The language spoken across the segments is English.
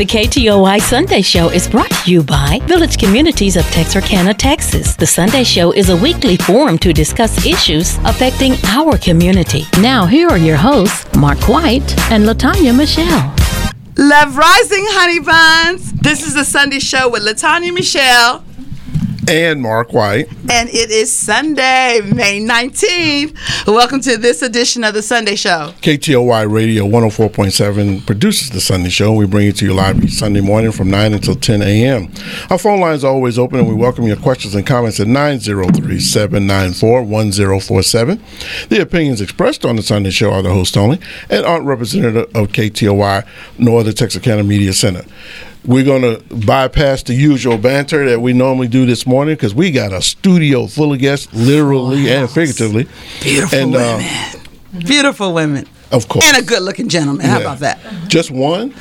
The KTOY Sunday Show is brought to you by Village Communities of Texarkana, Texas. The Sunday Show is a weekly forum to discuss issues affecting our community. Now, here are your hosts, Mark White and LaTanya Michelle. Love Rising, honey buns. This is the Sunday Show with LaTanya Michelle and Mark White. And it is Sunday, May 19th. Welcome to this edition of the Sunday Show. KTOY Radio 104.7 produces the Sunday Show. We bring it to you live each Sunday morning from 9 until 10 a.m. Our phone lines are always open, and we welcome your questions and comments at 903-794-1047. The opinions expressed on the Sunday Show are the host only and aren't representative of KTOY nor the Texarkana Media Center. We're going to bypass the usual banter that we normally do this morning because we got a studio full of guests, literally and figuratively. Beautiful women. Beautiful women. Of course. And a good-looking gentleman. How about that? Just one?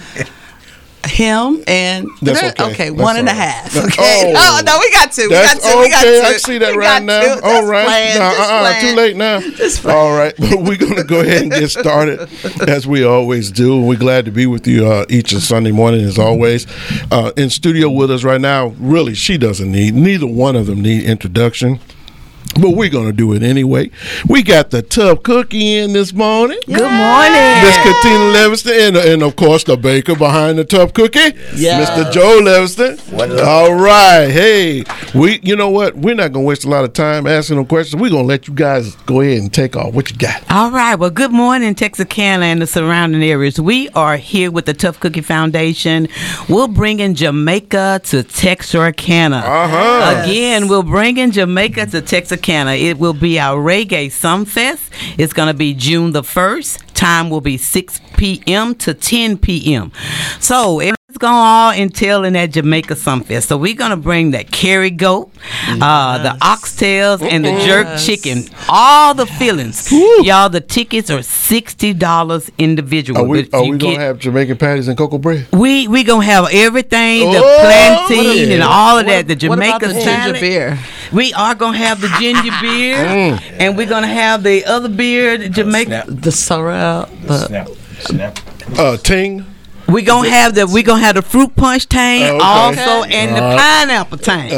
Him and that's okay. Okay, that's one and a half. Okay. Oh no, we got two. That's we got two. Okay, I see that right now. All right. Too late now. All right. But we're going to go ahead and get started as we always do. We're glad to be with you each Sunday morning as always. In studio with us right now, really, neither one of them need introduction. But we're going to do it anyway. We got the Tough Cookie in this morning. Good morning. Miss Katina Levingston and of course, the baker behind the Tough Cookie, Mr. Joe Levingston. All right. Hey, you know what? We're not going to waste a lot of time asking them questions. We're going to let you guys go ahead and take off. What you got? All right. Well, good morning, Texarkana and the surrounding areas. We are here with the Tough Cookie Foundation. We're bringing Jamaica to Texarkana. Again, we're bringing Jamaica to Texarkana. It will be our Reggae Sumfest. It's going to be June the 1st. Time will be 6 p.m. to 10 p.m. So it's going all entail in that Jamaica Sumfest. So we're going to bring that carry goat, the oxtails, and the jerk chicken. All the fillings. Y'all, the tickets are $60 individual. Are we going to have Jamaican patties and cocoa bread? We going to have everything, the plantain and all of that. The Jamaica what about the ginger beer? We are going to have the ginger beer, and we're going to have the other beer, the Jamaica. The sorrel. Snap. Ting. We're gonna have the fruit punch tang also, and the pineapple tang.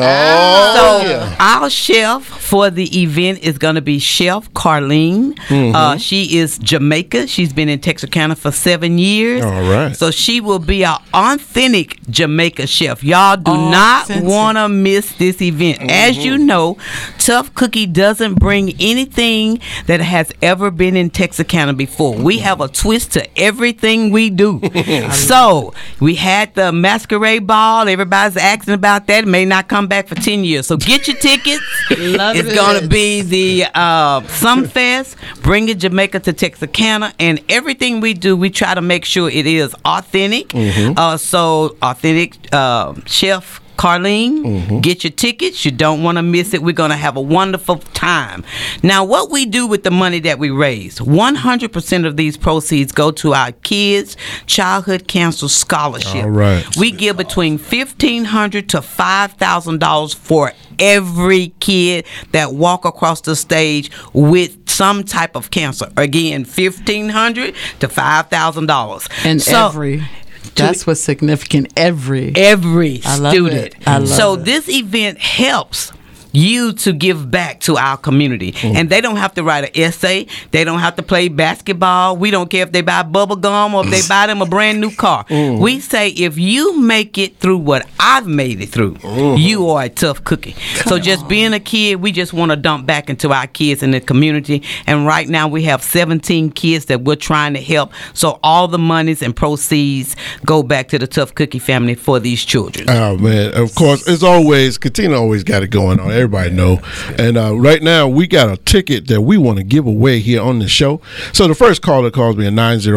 Our chef for the event is gonna be Chef Carlene. She is Jamaica. She's been in Texarkana for 7 years. All right. So she will be our authentic Jamaica chef. Y'all do not wanna miss this event. As you know, Tough Cookie doesn't bring anything that has ever been in Texarkana before. We have a twist to everything we do. So we had the masquerade ball. Everybody's asking about that. It may not come back for 10 years. So get your tickets. It's going to be the Sumfest, bringing Jamaica to Texarkana, and everything we do, we try to make sure it is authentic. So authentic chef Carlene, get your tickets. You don't want to miss it. We're going to have a wonderful time. Now, what we do with the money that we raise, 100% of these proceeds go to our kids' childhood cancer scholarship. All right. We give between $1,500 to $5,000 for every kid that walk across the stage with some type of cancer. Again, $1,500 to $5,000. And that's what's significant. Every student. So this event helps you to give back to our community. And they don't have to write an essay. They don't have to play basketball. We don't care if they buy bubble gum or if they buy them a brand new car. We say, if you make it through what I've made it through, you are a tough cookie. So just being a kid, we just want to dump back into our kids in the community. And right now we have 17 kids that we're trying to help. So all the monies and proceeds go back to the Tough Cookie family for these children. Oh, man. Of course, as always, Katina always got it going on. Everybody know. And right now, we got a ticket that we want to give away here on the show. So the first caller calls me at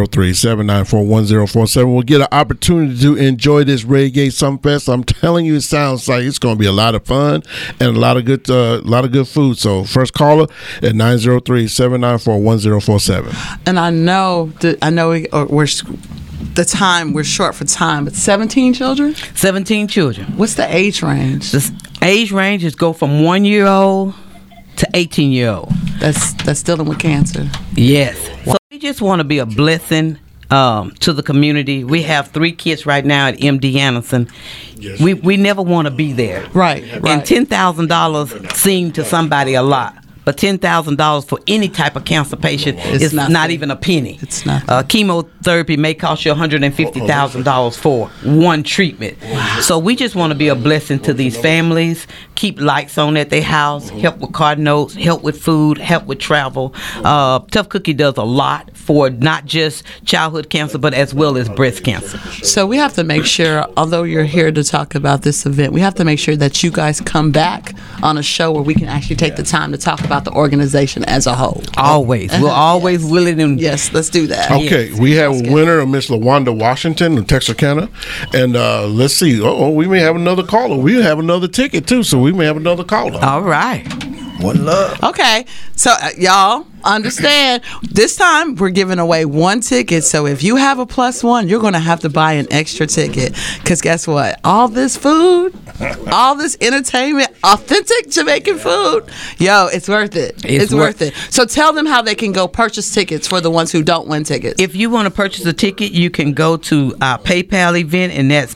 903-794-1047 will get an opportunity to enjoy this Reggae Sumfest. I'm telling you, it sounds like it's going to be a lot of fun and a lot of good food. So first caller at 903-794-1047. And I know we're short for time, but 17 children? 17 children. What's the age range? The age ranges go from 1-year-old to 18-year-old. That's dealing with cancer. Yes. So we just want to be a blessing to the community. We have 3 kids right now at MD Anderson. Yes. We never want to be there. Right. And $10,000 seemed to somebody a lot. But $10,000 for any type of cancer patient is not even a penny. It's not. Chemotherapy may cost you $150,000 for one treatment. Wow. So we just want to be a blessing to these families, keep lights on at their house, help with car notes, help with food, help with travel. Tough Cookie does a lot for not just childhood cancer, but as well as breast cancer. So we have to make sure, although you're here to talk about this event, we have to make sure that you guys come back on a show where we can actually take the time to talk about the organization as a whole. Always. We're always willing to. Yes, let's do that. Okay, yes. We have a winner of Miss LaWanda Washington of Texarkana. And let's see. We may have another caller. We have another ticket, too, so we may have another caller. All right. One love. Okay, so y'all understand, this time we're giving away 1 ticket. So if you have a +1, you're going to have to buy an extra ticket. Because guess what? All this food, all this entertainment, authentic Jamaican food, it's worth it. It's worth it. So tell them how they can go purchase tickets for the ones who don't win tickets. If you want to purchase a ticket, you can go to our PayPal event, and that's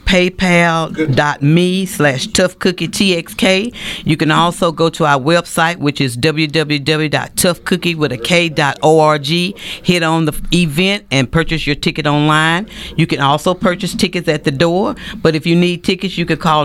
paypal.me/toughcookietxk. You can also go to our website, which is www.toughcookie.org. Hit on the event and purchase your ticket online. You can also purchase tickets at the door, but if you need tickets, you can call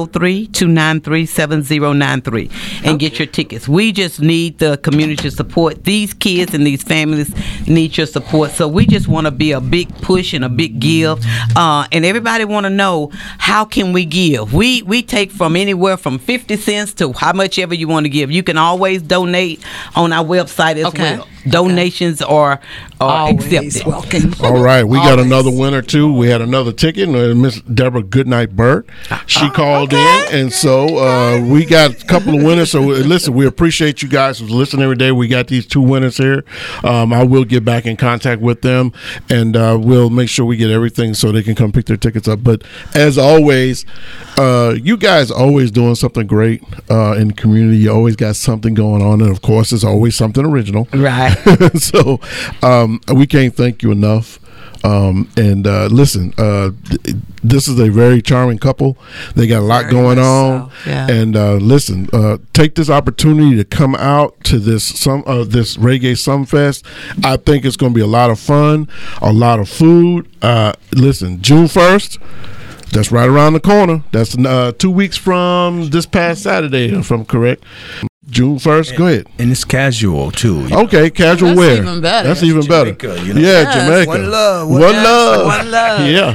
903-293-7093 and get your tickets. We just need the community support. These kids and these families need your support, so we just want to be a big push and a big give, and everybody want to know, how can we give? We take from anywhere from 50 cents to how much ever you want to give. You can always donate on our website as well. Donations are accepted. Welcome. All right, we got another winner too. We had another ticket, Miss Deborah Goodnight Bird. She called in, and so we got a couple of winners. So listen, we appreciate you guys who's listening every day. We got these 2 winners here. I will get back in contact with them, and we'll make sure we get everything so they can come pick their tickets up. But as always, you guys always doing something great in the community. You always got something going on, and of course, there's always something original. Right. So we can't thank you enough. Listen, this is a very charming couple. They got a lot going on. So, yeah. And listen, take this opportunity to come out to this Reggae Sumfest. I think it's going to be a lot of fun, a lot of food. Listen, June 1st. That's right around the corner. That's 2 weeks from this past Saturday, if I'm correct. June 1st, go ahead. And it's casual, too. Okay, casual wear. That's even better. Jamaica, you know? Jamaica. One love. One love. Yeah.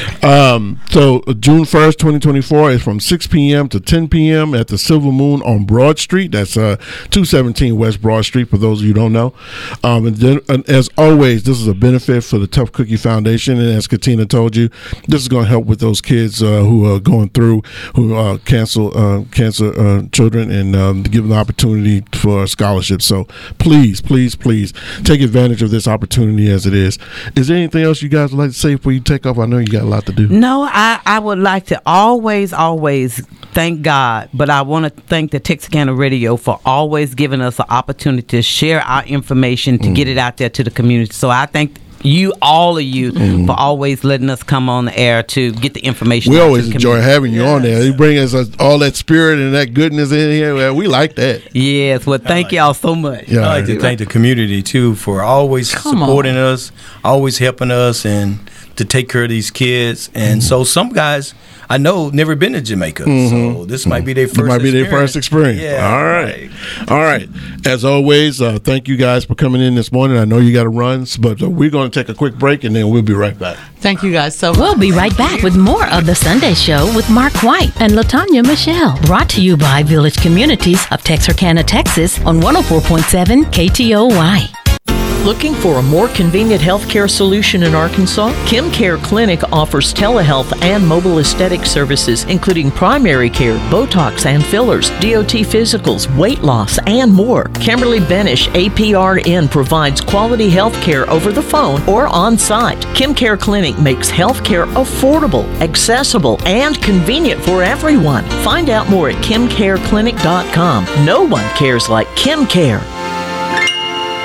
So June 1st, 2024 is from 6 p.m. to 10 p.m. at the Silver Moon on Broad Street. That's 217 West Broad Street, for those of you who don't know. And then, as always, this is a benefit for the Tough Cookie Foundation. And as Katina told you, this is going to help with those kids who are going through, cancer children, and give them the opportunity for a scholarship. So please take advantage of this opportunity as it is. Is there anything else you guys would like to say before you take off? I know you got a lot to do. No, I would like to always thank God, but I want to thank the Texarkana Radio for always giving us an opportunity to share our information, to get it out there to the community. So I thank all of you for always letting us come on the air to get the information. We always enjoy having you on there. You bring us all that spirit and that goodness in here. Well, we like that. Yes, well, thank y'all so much. Yeah, I like to thank the community too for always supporting us, always helping us, and to take care of these kids. And so some guys I know never been to Jamaica, so this might be their first experience. Yeah, all right. As always, thank you guys for coming in this morning. I know you got to run, but we're going to take a quick break, and then we'll be right back. Thank you guys so much. We'll be right back with more of The Sunday Show with Mark White and LaTanya Michelle. Brought to you by Village Communities of Texarkana, Texas on 104.7 KTOY. Looking for a more convenient healthcare solution in Arkansas? KimCare Clinic offers telehealth and mobile aesthetic services, including primary care, Botox and fillers, DOT physicals, weight loss, and more. Kimberly Benish, APRN, provides quality healthcare over the phone or on-site. KimCare Clinic makes healthcare affordable, accessible, and convenient for everyone. Find out more at KimCareClinic.com. No one cares like KimCare.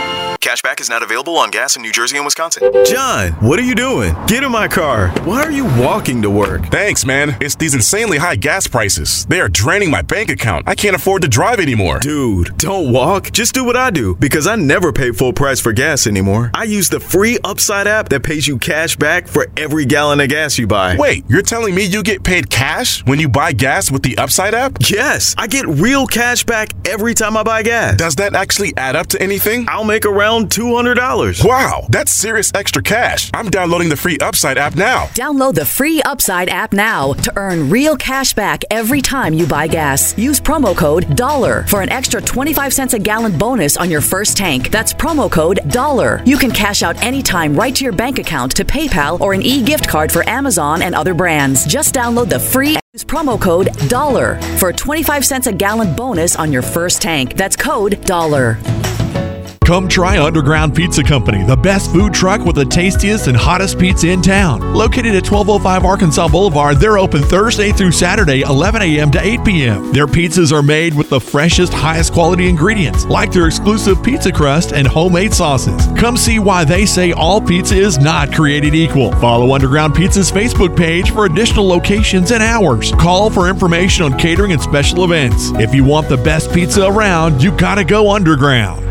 Cashback is not available on gas in New Jersey and Wisconsin. John, what are you doing? Get in my car. Why are you walking to work? Thanks, man. It's these insanely high gas prices. They are draining my bank account. I can't afford to drive anymore. Dude, don't walk. Just do what I do, because I never pay full price for gas anymore. I use the free Upside app that pays you cash back for every gallon of gas you buy. Wait, you're telling me you get paid cash when you buy gas with the Upside app? Yes, I get real cash back every time I buy gas. Does that actually add up to anything? I'll make around $200. Wow, that's serious extra cash. I'm downloading the free Upside app now. Download the free Upside app now to earn real cash back every time you buy gas. Use promo code $1 for an extra 25 cents a gallon bonus on your first tank. That's promo code $1. You can cash out anytime right to your bank account, to PayPal, or an e-gift card for Amazon and other brands. Just download the free use promo code $1 for a 25 cents a gallon bonus on your first tank. That's code $1. Come try Underground Pizza Company, the best food truck with the tastiest and hottest pizza in town. Located at 1205 Arkansas Boulevard, they're open Thursday through Saturday, 11 a.m. to 8 p.m. Their pizzas are made with the freshest, highest quality ingredients, like their exclusive pizza crust and homemade sauces. Come see why they say all pizza is not created equal. Follow Underground Pizza's Facebook page for additional locations and hours. Call for information on catering and special events. If you want the best pizza around, you gotta go underground.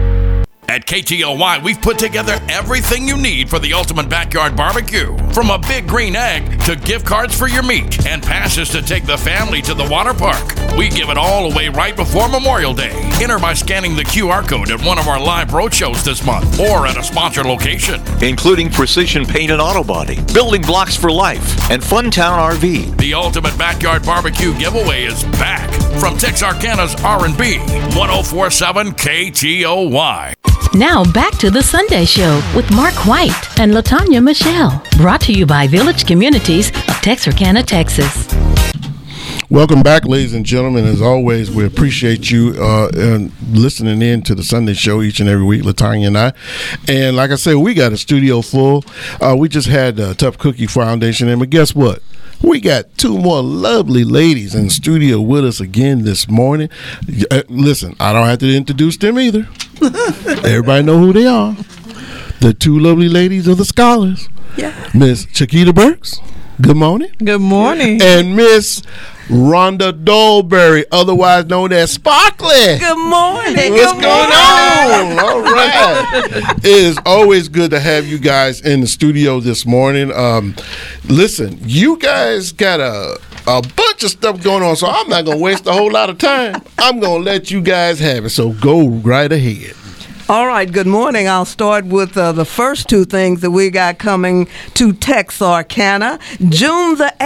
At KTLY, we've put together everything you need for the ultimate backyard barbecue. From a big green egg to gift cards for your meat and passes to take the family to the water park. We give it all away right before Memorial Day. Enter by scanning the QR code at one of our live road shows this month or at a sponsored location. Including precision paint and auto body, building blocks for life, and Funtown RV. The ultimate backyard barbecue giveaway is back from Texarkana's R&B 104.7 KTOY. Now back to the Sunday Show with Mark White and LaTanya Michelle. Brought to you by Village Communities of Texarkana, Texas. Welcome back, ladies and gentlemen. As always, we appreciate you and listening in to the Sunday Show each and every week, LaTanya and I. And like I said, we got a studio full. We just had Tough Cookie Foundation in, but guess what? We got two more lovely ladies in the studio with us again this morning. Listen, I don't have to introduce them either. Everybody know who they are. The two lovely ladies of the Scholars. Yeah. Miss Chiquita Burks. Good morning. Good morning. And Miss Rhonda Dolberry, otherwise known as Sparkly. Good morning. What's going on? All right. It is always good to have you guys in the studio this morning. Listen, you guys got a bunch of stuff going on, so I'm not going to waste a whole lot of time. I'm going to let you guys have it, so go right ahead. All right, good morning. I'll start with the first two things that we got coming to Texarkana. June the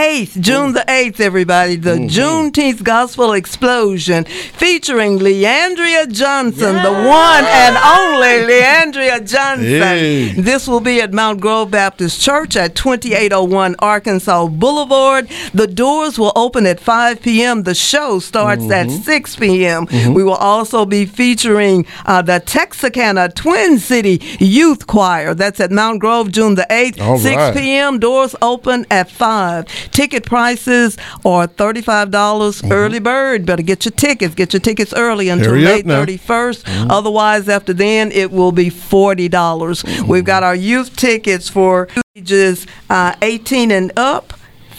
8th, everybody, the Juneteenth Gospel Explosion featuring Leandria Johnson, the one and only Leandria Johnson. Hey. This will be at Mount Grove Baptist Church at 2801 Arkansas Boulevard. The doors will open at 5 p.m. The show starts at 6 p.m. We will also be featuring the Texarkana Twin City Youth Choir. That's at Mount Grove, June the 8th, all 6 right. p.m. Doors open at 5. Ticket prices are $35. Early bird. Better get your tickets. Get your tickets early until May 31st. Otherwise, after then, it will be $40. We've got our youth tickets for ages 18 and up.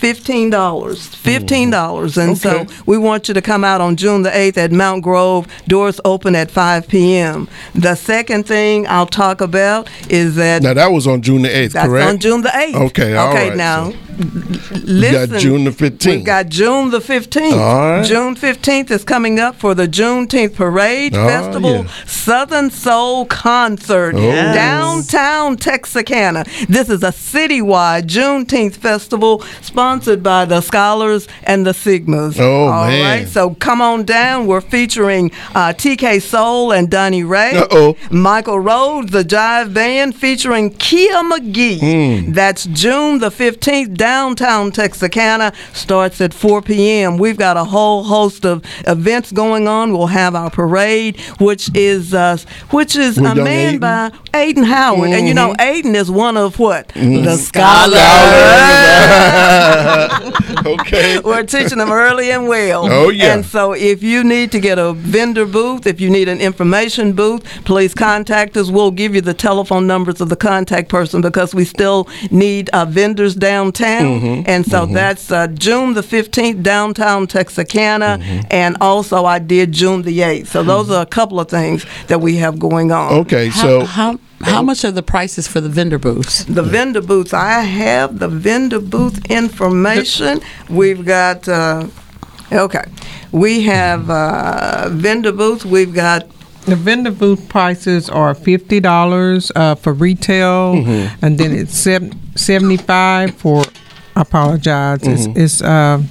$15. And so we want you to come out on June the 8th at Mount Grove. Doors open at 5 p.m. The second thing I'll talk about is that... Now, that was on June the 8th, correct? That's on June the 8th. Okay, all right. Now, listen. We got June the 15th. We've got June the 15th. All right. June 15th is coming up for the Juneteenth Parade Festival Southern Soul Concert. Downtown Texarkana. This is a citywide Juneteenth festival sponsored by the Scholars and the Sigmas. All right, so come on down. We're featuring TK Soul and Donnie Ray. Michael Rhodes, the Jive Band, featuring Kia McGee. That's June the 15th, downtown Texarkana starts at 4 p.m. We've got a whole host of events going on. We'll have our parade, which is manned by Aiden Howard. And you know, Aiden is one of what? The scholars. Okay. We're teaching them early and well. Oh, yeah. And so if you need to get a vendor booth, if you need an information booth, please contact us. We'll give you the telephone numbers of the contact person because we still need vendors downtown. And so that's June the 15th, downtown Texarkana. And also I did June the 8th. So those are a couple of things that we have going on. Okay, so how much are the prices for the vendor booths? The vendor booths, I have the vendor booth information. We've got, we have vendor booths. We've got the vendor booth prices are $50 for retail, and then it's $75 for. I apologize. It's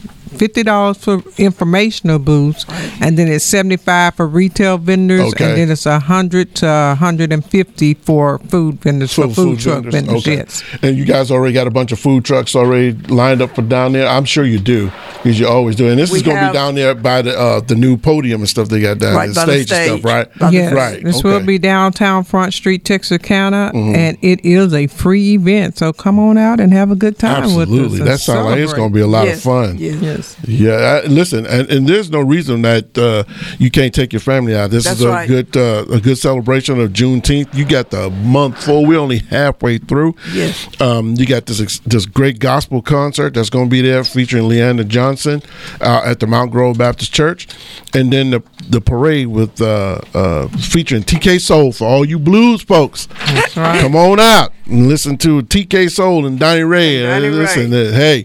$50 for informational booths, and then it's $75 for retail vendors, and then it's $100 to $150 for food vendors, for food truck vendors. Yes. And you guys already got a bunch of food trucks already lined up for down there. I'm sure you do, because you always do. And this is going to be down there by the new podium and stuff they got down there, the stage and stuff, right? Yes. Right. This will be downtown Front Street, Texarkana, and it is a free event. So come on out and have a good time with us. Absolutely. That sounds like it's going to be a lot of fun. Yes. Yeah, listen, and there's no reason that you can't take your family out. This is a good celebration of Juneteenth. You got the month full. We're only halfway through. Yes. You got this great gospel concert that's going to be there featuring Leanna Johnson at the Mount Grove Baptist Church, and then the parade with featuring TK Soul for all you blues folks. That's right. Come on out and listen to TK Soul and Donnie Ray. Listen, hey,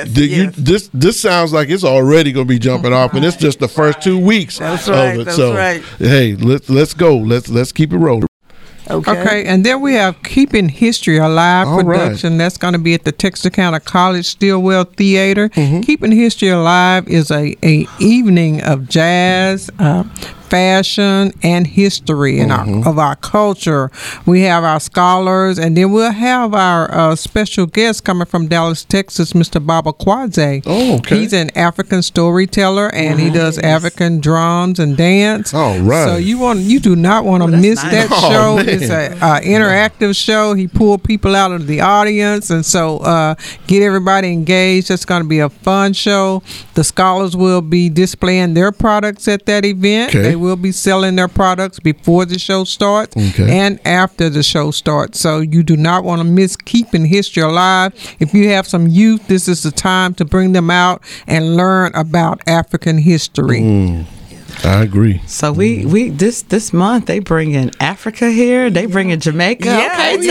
this sounds like it's already going to be jumping off, and it's just the first 2 weeks of it. Hey, let's go. Let's keep it rolling. Okay, and then we have Keeping History Alive production. That's going to be at the Texarkana College Stillwell Theater. Keeping History Alive is a evening of jazz, fashion, and history of our culture. We have our scholars, and then we'll have our special guest coming from Dallas, Texas, Mr. Baba Kwaze. Oh, okay. He's an African storyteller, and he does African drums and dance. Oh, right. So you do not want to miss that show. Man. It's an interactive show. He pulled people out of the audience, and so get everybody engaged. It's going to be a fun show. The scholars will be displaying their products at that event. They will be selling their products before the show starts and after the show starts. So you do not want to miss Keeping History Alive. If you have some youth, this is the time to bring them out and learn about African history. I agree. So we this month they bring in Africa here. They bring in Jamaica. These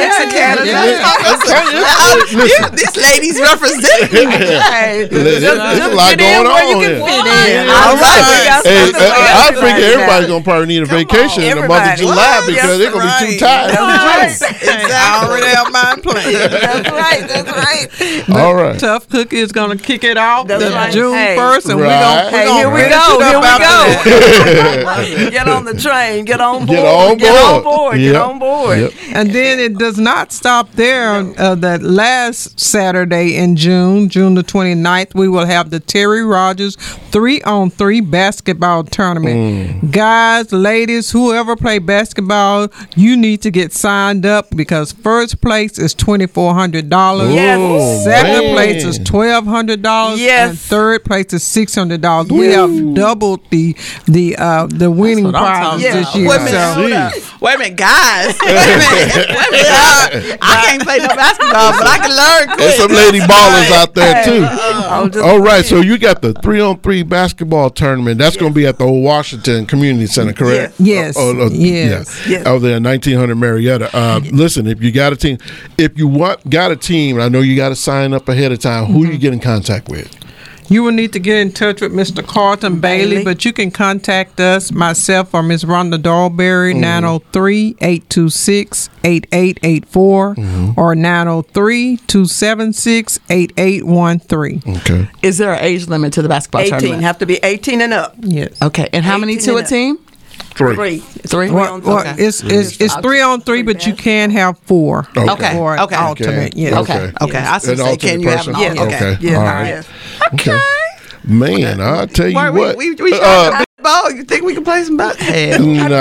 ladies representing. There's a lot going on here. All right. I figure everybody's gonna probably need a vacation in the month of July because they're gonna be too tired. Already out my plan. That's right. All right. Tough Cookie is gonna kick it off June 1st, and we're gonna here we go. Get on the train. Get on board. Get on board. Yep. And then it does not stop there. That last Saturday in June the 29th, we will have the Terry Rogers 3-on-3 basketball tournament. Guys, ladies, whoever play basketball, you need to get signed up because first place is $2,400. Yes. Second place is $1,200. Yes. And third place is $600. We have doubled the winning prize this year. Wait a minute, guys. Wait a minute. I can't play no basketball, but I can learn quick. There's some lady ballers out there too. All right, so you got the 3-on-3 basketball tournament. That's going to be at the old Washington Community Center, correct? Yes. Yes. Over there, 1900 Marietta. Listen, if you got a team, I know you got to sign up ahead of time. Who you get in contact with? You will need to get in touch with Mr. Carlton Bailey, but you can contact us, myself, or Ms. Rhonda Dahlberry, 903-826-8884 or 903-276-8813. Okay. Is there an age limit to the basketball tournament? 18. Have to be 18 and up. Yes. Okay. And how many to a team? Three. Well, it's 3-on-3, but you can have 4. Okay. For alternate. Yes. Okay. I should say, can you have an Yes. alternate? Okay. All right. Okay. Man, I'll tell you what. We trying to ball. You think we can play some basketball? Hell.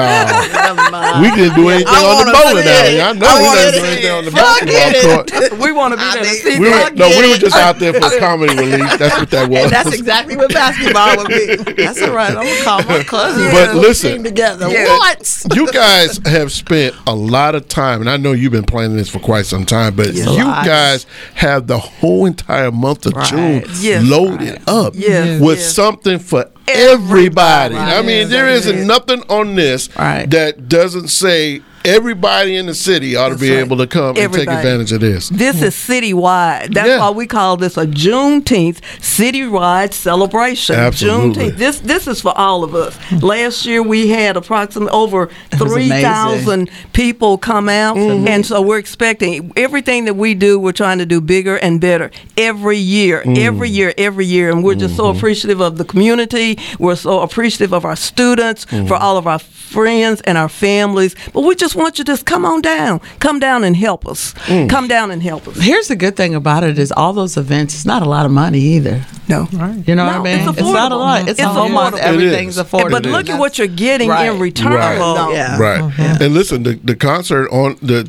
No. We didn't do anything on the bowling alley. I know we didn't do anything on the basketball court. We want to be there to see we were just out there for comedy relief. That's what that was. And that's exactly what basketball would be. That's all right. I'm going to call my cousin. But listen, together. What? You guys have spent a lot of time, and I know you've been planning this for quite some time, but you guys have the whole entire month of June loaded up with something for everybody. I mean, there isn't nothing on this that doesn't say everybody in the city ought to be able to come and take advantage of this. This is citywide. That's why we call this a Juneteenth citywide celebration. Absolutely. Juneteenth. This is for all of us. Last year we had approximately over 3,000 people come out, and so we're expecting everything that we do. We're trying to do bigger and better every year, every year, and we're just so appreciative of the community. We're so appreciative of our students, for all of our friends and our families. But we just want you to just come down and help us. Come down and help us. Here's the good thing about it is all those events, it's not a lot of money either. No. You know what I mean? It's not a lot. It's a whole month. Everything's affordable. But look at what you're getting in return. Right. And listen, the concert on the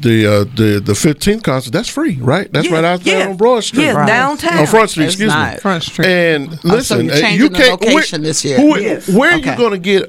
15th concert, that's free, right? That's right out there on Broad Street. Yes, downtown. On Front Street, excuse me. Front Street. And listen, so you can't the location this year. Where are you going to get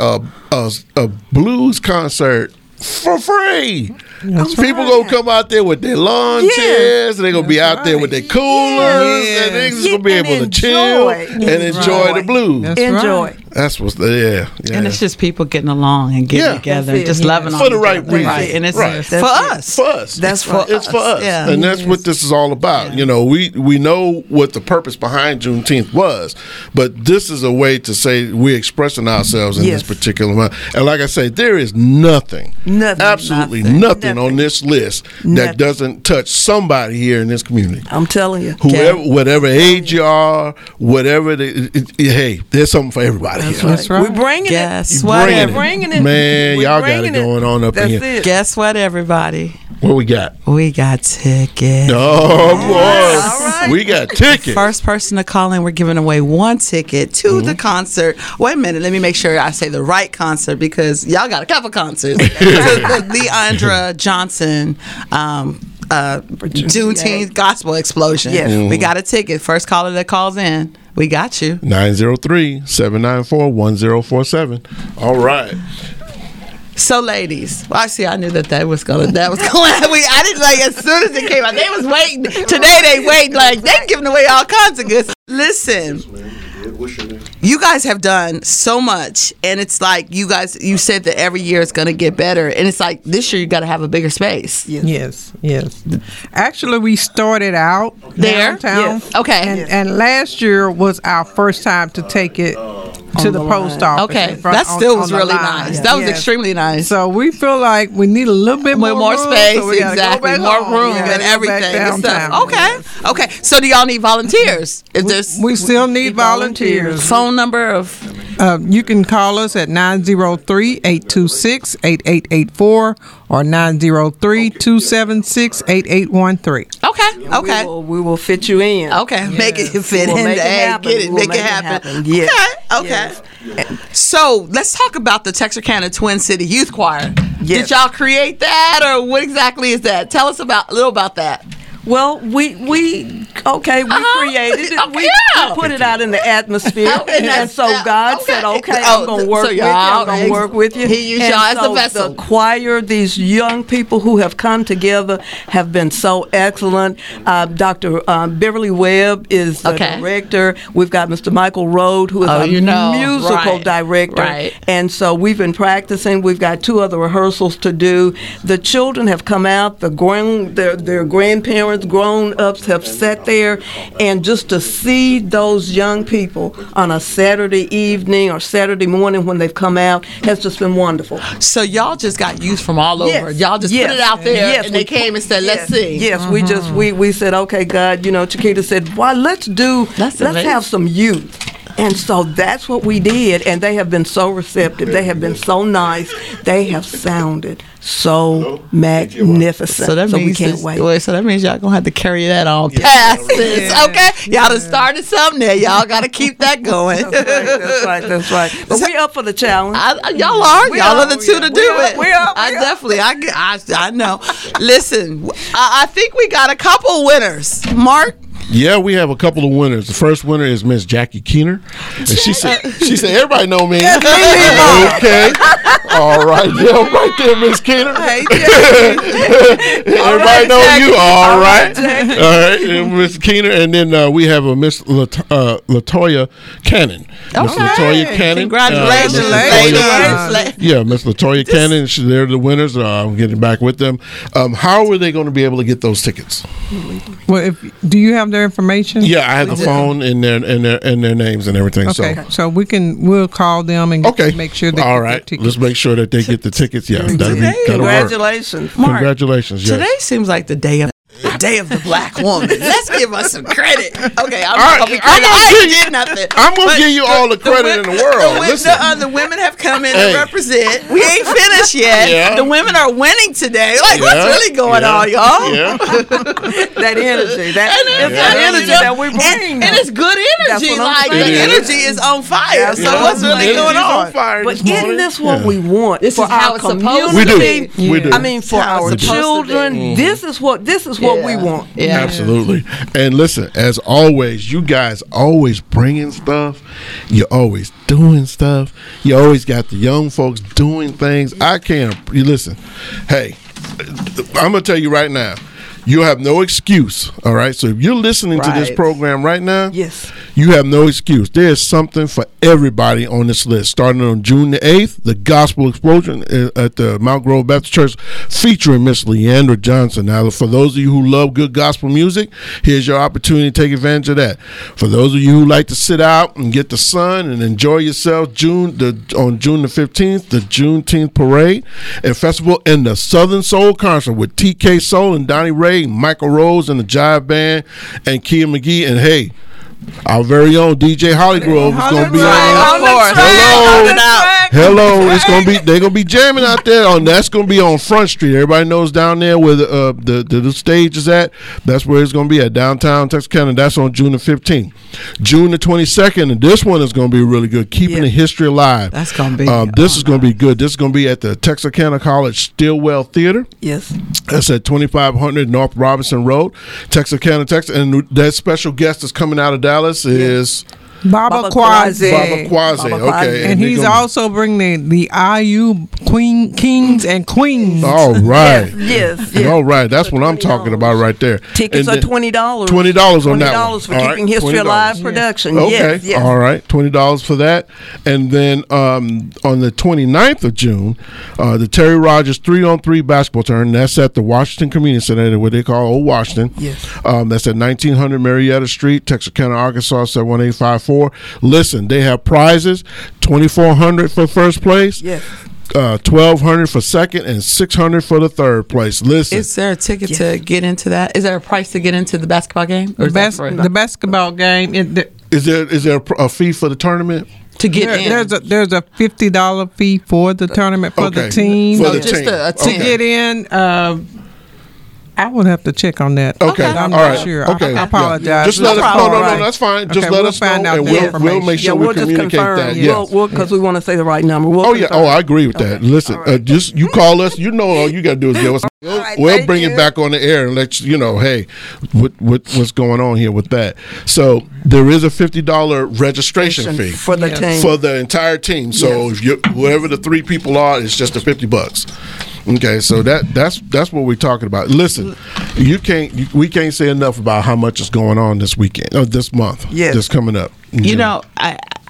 a blues concert for free? People gonna come out there with their lawn chairs, and they're gonna be out there with their coolers, and they're just gonna be able to chill and enjoy the blues. That's what's and it's just people getting along and getting together, and just loving on for the right reason. And it's for us. For us. That's it's for us, and that's what this is all about. You know, we know what the purpose behind Juneteenth was, but this is a way to say we're expressing ourselves in this particular month. And like I say, there is absolutely nothing on this list that doesn't touch somebody here in this community. I'm telling you, whatever age you are, whatever. Hey, there's something for everybody. That's right. We're bringing it. We're bringing it. Man, y'all got it going on up in here. Guess what, everybody? What we got? We got tickets. Oh, boy. We got tickets. First person to call in, we're giving away 1 ticket to the concert. Wait a minute. Let me make sure I say the right concert, because y'all got a couple concerts. The Leandra Johnson Juneteenth Gospel Explosion. Yes. We got a ticket. First caller that calls in, we got you. 903-794-1047. All right. So, ladies, I knew that was going. I didn't as soon as it came out. They was waiting. Today they waiting they giving away all kinds of goods. Listen, you guys have done so much, and it's like you said that every year it's going to get better, and it's like this year you got to have a bigger space. Yes. Actually, we started out downtown. Yes. Okay. And last year was our first time to take it to the post office. Okay, that still was really nice. That was extremely nice. So we feel like we need a little bit more space, so exactly, more room and everything and stuff. Okay. So do y'all need volunteers? We still need volunteers. Phone number of you can call us at 903-826-8884 or 903-276-8813. Okay. We will fit you in. Okay. Yes. Make it fit in. Make it happen. Yes. Okay. Yes. So let's talk about the Texarkana Twin City Youth Choir. Yes. Did y'all create that, or what exactly is that? Tell us a little about that. Well, we created it. We put it out in the atmosphere, and so God said, "Okay, I'm going to work with you. I'm going to work with you." He used y'all as a vessel. The choir, these young people who have come together, have been so excellent. Dr. Beverly Webb is the director. We've got Mr. Michael Rode, who is a musical director, and so we've been practicing. We've got 2 other rehearsals to do. The children have come out. Their grandparents, grown-ups have sat there, and just to see those young people on a Saturday evening or Saturday morning when they've come out has just been wonderful. So y'all just got youth from all over. Y'all just put it out there, and they came and said, let's sing. Yes, we said, okay, God, Chiquita said, let's have some youth. And so that's what we did, and they have been so receptive. They have been so nice. They have sounded so magnificent. So that means we can't wait. So that means y'all gonna have to carry that on past this, okay? Y'all done started something there. Y'all got to keep that going. That's right. But we up for the challenge. Y'all are. Y'all are the two to do it. We up. I know. Listen, I think we got a couple winners. Mark. Yeah, we have a couple of winners. The first winner is Miss Jackie Keener, and she said everybody know me. Okay, all right, yeah, right there, Miss Keener. Hey, everybody know you. All right, Miss Keener, and then we have a Miss Latoya Cannon. Miss Latoya Cannon. Congratulations, ladies. Yeah, Miss Latoya Cannon. They're the winners. I'm getting back with them. How are they going to be able to get those tickets? Well, do you have their information? Yeah, I have the phone and their names and everything. Okay, so we'll call them and make sure they get the tickets. Let's make sure that they get the tickets. Yeah, Congratulations, Mark. Congratulations. Yes. Today seems like the day of the black woman. Let's give us some credit. Okay, I'm gonna give you all the credit in the world. The women have come in to represent. We ain't finished yet. Yeah. The women are winning today. Like, what's really going on, y'all? Yeah. That energy. That energy that we bring. And it's good energy. Like, the energy is on fire. So what's really going on? But isn't this what we want? This for is how our it's supposed to community? We do. I mean, for our children. This is what we want. Yeah. Absolutely. And listen, as always, you guys always bringing stuff. You're always doing stuff. You always got the young folks doing things. You listen. Hey, I'm gonna tell you right now. You have no excuse, all right? So if you're listening to this program right now, you have no excuse. There's something for everybody on this list. Starting on June the 8th, the Gospel Explosion at the Mount Grove Baptist Church featuring Miss Leandra Johnson. Now, for those of you who love good gospel music, here's your opportunity to take advantage of that. For those of you who like to sit out and get the sun and enjoy yourself, on June the 15th, the Juneteenth Parade and Festival and the Southern Soul Concert with TK Soul and Donnie Ray, Michael Rose and the Jive Band, and Kia McGee, and hey, our very own DJ Hollygrove is going to be on. Hello, it's going to be. They're going to be jamming out there. That's going to be on Front Street. Everybody knows down there where the stage is at. That's where it's going to be at, downtown Texarkana. That's on June the 15th. June the 22nd, and this one is going to be really good. Keeping the history alive. That's going to be. This is going to be good. This is going to be at the Texarkana College Stillwell Theater. Yes. That's at 2500 North Robinson Road, Texarkana, Texas. And that special guest is coming out of Dallas is Baba Quasi. Okay. And he's also bringing the IU Kings and Queens. All right. Yes. All right. That's what I'm talking about right there. Tickets are $20. $20 on that one. $20 for Keeping History Alive production. Okay. Yes. All right. $20 for that. And then on the 29th of June, the Terry Rogers 3-on-3 basketball tournament. That's at the Washington Community Center, what they call Old Washington. Yes. That's at 1900 Marietta Street, Texarkana, Arkansas, 71854. Listen, they have prizes: $2,400 for first place, $1,200 for second, and $600 for the third place. Listen, is there a ticket to get into that? Is there a price to get into the basketball game? Or the basketball game. Is there a fee for the tournament? To get in, there's a $50 fee for the tournament for the team. For the team. To get in. I would have to check on that. Okay, I'm not sure. Okay, I apologize. Yeah. Just let us know. No, that's fine. Just let us know, and we'll make sure we communicate that. Yes, because we want to say the right number. I agree with that. Listen, just you call us. You know, all you got to do is give us. We'll bring it back on the air and let you know. Hey, what's going on here with that? So there is a $50 registration fee for the team, for the entire team. So if whoever the three people are, it's just $50. Okay, so that's what we're talking about. Listen, we can't say enough about how much is going on this weekend or this month. Yes. That's coming up. You know, I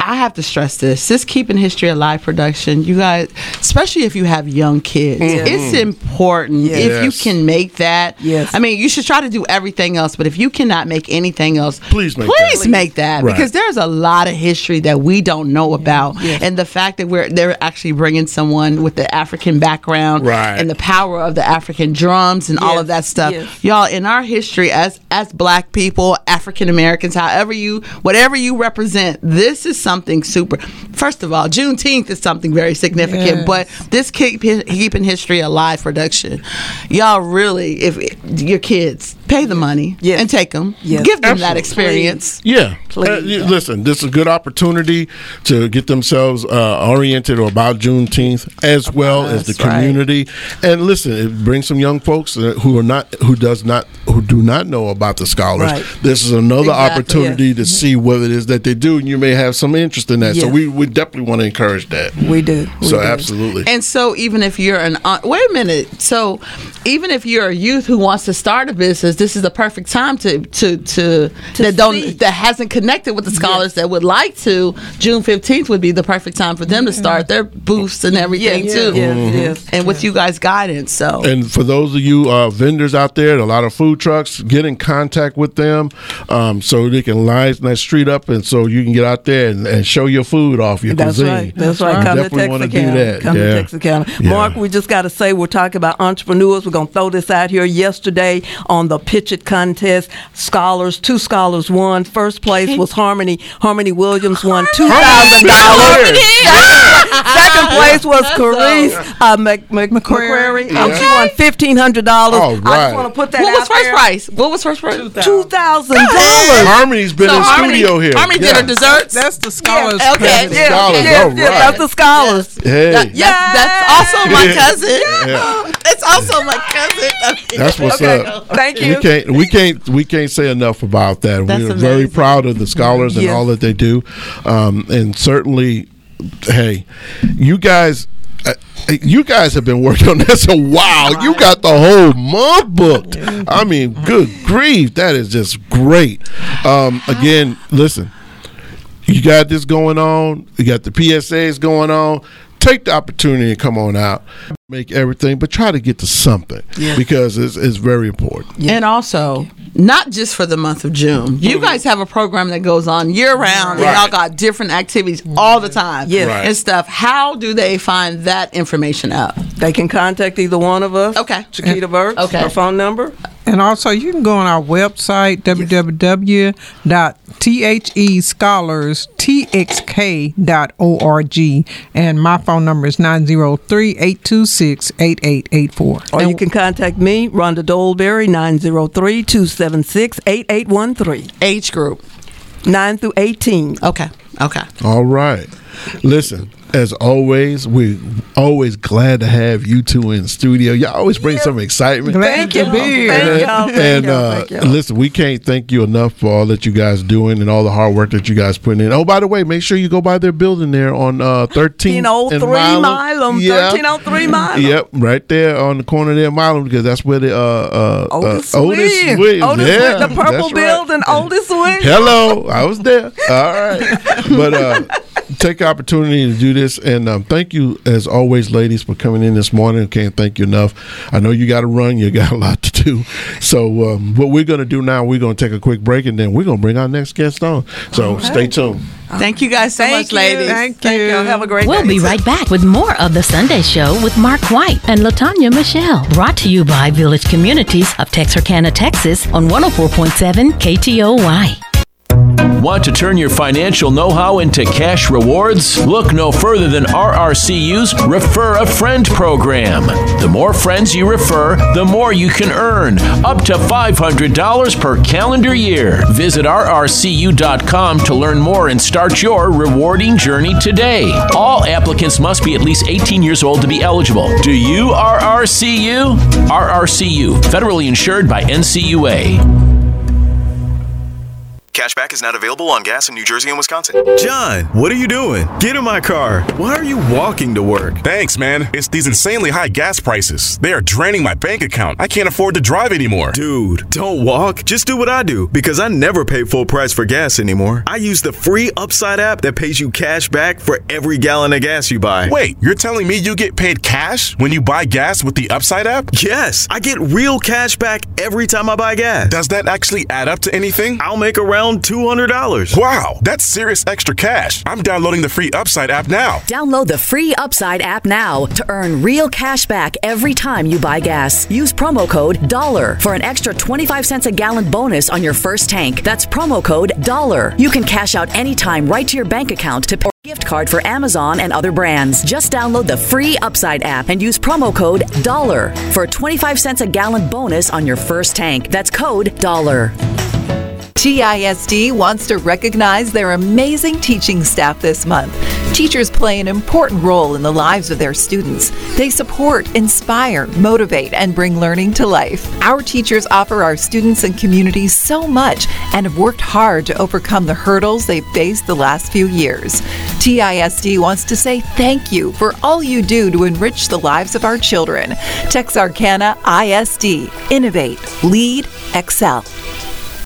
I have to stress this Keeping History Alive production, you guys, especially if you have young kids, it's important if you can make that. Yes. I mean, you should try to do everything else, but if you cannot make anything else, please make that Right. because there's a lot of history that we don't know about, and the fact that they're actually bringing someone with the African background and the power of the African drums and all of that stuff. Y'all, in our history as Black people, African Americans, whatever you represent, this is something super. First of all, Juneteenth is something very significant, but this Keeping History Alive production, y'all really, if your kids, pay the money and take them, give them that experience. Listen, this is a good opportunity to get themselves oriented about Juneteenth as well as the community. And listen, it brings some young folks who do not know about the scholars. This is another opportunity to see what it is that they do, and you may have some interest in that. So we definitely want to encourage that. We do. Absolutely. And so even if you're wait a minute. So even if you're a youth who wants to start a business, this is the perfect time that hasn't connected with the scholars that would like to. June 15th would be the perfect time for them to start their booths and everything too. And with you guys' guidance. So. And for those of you vendors out there, a lot of food trucks, get in contact with them so they can line that street up, and so you can get out there and show your food off, your cuisine. That's right. Come to Texarkana. Come to Texarkana. Mark, we just got to say, we're talking about entrepreneurs. We're going to throw this out here. Yesterday on the Pitch It contest, two scholars won. First place was Harmony. Harmony Williams won $2,000. Second place was Carice McQuarrie. She won $1,500. I just want to put that out there. What was first prize? $2,000. Harmony's been in studio here. Harmony did her desserts. That's the scholars. Okay. That's the scholars. Hey. That's also my cousin. It's also my cousin. That's what's up. Thank you. We can't say enough about that. We're very proud of the scholars and all that they do, and certainly, hey, you guys have been working on this a while. You got the whole month booked. I mean, good grief, that is just great. Again, listen, you got this going on. You got the PSAs going on. Take the opportunity and come on out, make everything, but try to get to something because it's very important. And also, not just for the month of June. You guys have a program that goes on year round, and y'all got different activities all the time and stuff. How do they find that information out? They can contact either one of us. Chiquita Burks, her phone number. And also, you can go on our website, www.thescholarstxk.org. And my phone number is 903-826-8884. Or you can contact me, Rhonda Doleberry, 903-276-8813. Age group? 9 through 18. Okay. All right. Listen, as always, we're always glad to have you two in the studio. Y'all always bring some excitement. Glad to be here. And listen, we can't thank you enough for all that you guys doing and all the hard work that you guys putting in. Oh, by the way, make sure you go by their building there on 1303 Milam. 1303 Milam. Yep, right there on the corner there, Milam, because that's where the Otis Williams. The purple building, Otis Williams. Hello, I was there. All right, but take the opportunity to do this, and thank you as always, ladies, for coming in this morning. Can't thank you enough. I know you got to run, you got a lot to do. So what we're going to do now, we're going to take a quick break, and then we're going to bring our next guest on. So stay tuned. Thank you guys so much, ladies. Thank you. Have a great day. We'll be right back with more of The Sunday Show with Mark White and LaTanya Michelle. Brought to you by Village Communities of Texarkana, Texas on 104.7 KTOY. Want to turn your financial know-how into cash rewards? Look no further than RRCU's Refer a Friend program. The more friends you refer, the more you can earn, up to $500 per calendar year. Visit rrcu.com to learn more and start your rewarding journey today. All applicants must be at least 18 years old to be eligible. Do you RRCU? RRCU, federally insured by NCUA. Cashback is not available on gas in New Jersey and Wisconsin. John, what are you doing? Get in my car. Why are you walking to work? Thanks, man. It's these insanely high gas prices. They are draining my bank account. I can't afford to drive anymore. Dude, don't walk. Just do what I do, because I never pay full price for gas anymore. I use the free Upside app that pays you cash back for every gallon of gas you buy. Wait, you're telling me you get paid cash when you buy gas with the Upside app? Yes, I get real cash back every time I buy gas. Does that actually add up to anything? I'll make around $200. Wow, that's serious extra cash. I'm downloading the free Upside app now. Download the free Upside app now to earn real cash back every time you buy gas. Use promo code $1 for an extra 25 cents a gallon bonus on your first tank. That's promo code $1. You can cash out anytime right to your bank account to pay a gift card for Amazon and other brands. Just download the free Upside app and use promo code $1 for a 25 cents a gallon bonus on your first tank. That's code $1. TISD wants to recognize their amazing teaching staff this month. Teachers play an important role in the lives of their students. They support, inspire, motivate, and bring learning to life. Our teachers offer our students and communities so much and have worked hard to overcome the hurdles they've faced the last few years. TISD wants to say thank you for all you do to enrich the lives of our children. Texarkana ISD. Innovate. Lead. Excel.